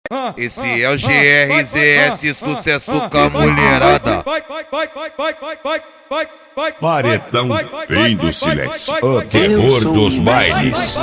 Esse é o GRZS, sucesso com a mulherada. Paredão vem do silêncio, o terror dos bailes.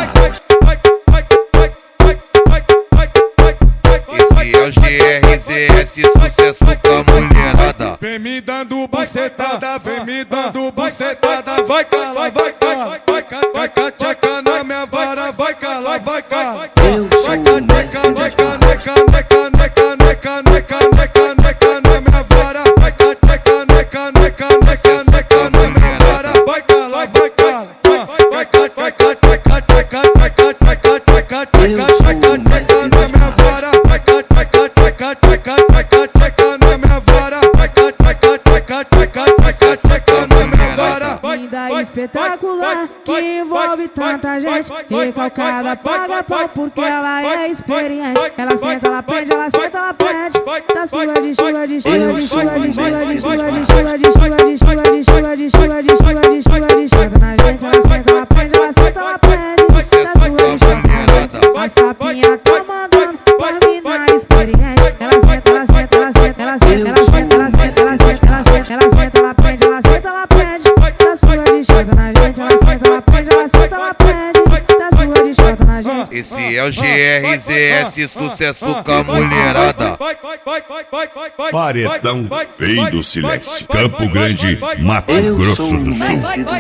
Esse é o GRZS, sucesso com a mulherada. Vem me dando bucetada, vem me dando bucetada. Vai cala, vai cala, vai cala, tcheca na minha vara. Vai cala, vai cala. Vai neca, neca, neca, neca, neca, neca, neca, neca, neca na minha vara. Vai tcheca, neca, neca, neca, neca na minha vara. Vai cala, vai cala. Vai tcheca, tcheca, tcheca, tcheca, tcheca, tcheca, tcheca, tcheca, tcheca na minha vara. Vai tcheca, tcheca, tcheca, tcheca, tcheca na minha vara. Vai tcheca, tcheca, tcheca, tcheca, tcheca na minha vara. Linda espetacular, que envolve tanta gente. Recalcada paga pau porque ela é experiente. Ela senta, ela prende, ela senta, ela prende. Da sua de chuva, de chuva, de chuva, de chuva, de chuva, de chuva, de chuva, de chuva, de chuva, de chuva, de chuva, de chuva, de chuva na gente. Ela senta, ela prende, ela senta, ela prende. Da sua de chuva na gente. A sapinha tá mandando por mina experiente. Ela senta, ela senta, ela senta, ela senta, ela senta, ela senta, ela senta, ela senta, ela senta, ela prende, ela senta, ela prende. Da sua de chuva na gente. Ela senta, ela prende, ela senta, ela prende. Da sua de chuva na gente. Esse é o GRZS, sucesso com a mulherada. Paredão vem do silêncio, Campo Grande, Mato Grosso do Sul.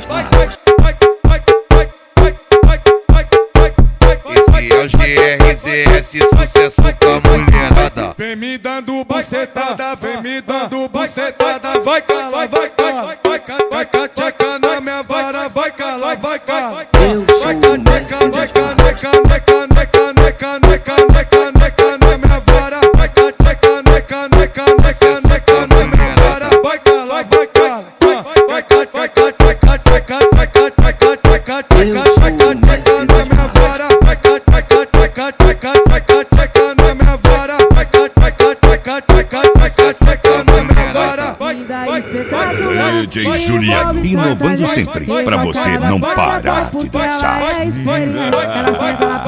Esse é o GRZS, sucesso com a mulherada. Vem me dando bucetada, vem me dando bucetada. Vai cala, vai cala, vai cala, tcheca na minha vara. Vai cala, vai cala. Vai neca, neca, neca, neca, neca, neca, neca, neca, neca na minha vara. Vai tcheca, neca, neca, neca, neca na minha vara. Vai cala, vai cala. Vai tcheca, tcheca, tcheca, tcheca, tcheca, tcheca, tcheca, tcheca, tcheca na minha vara. Vai tcheca, tcheca, tcheca, tcheca, tcheca na minha vara. Vai tcheca, tcheca, tcheca, tcheca, tcheca na minha vara. Linda espetacular, DJ Juliano, inovando sempre, pra você não parar de dançar. ela é experiente. Ela senta, ela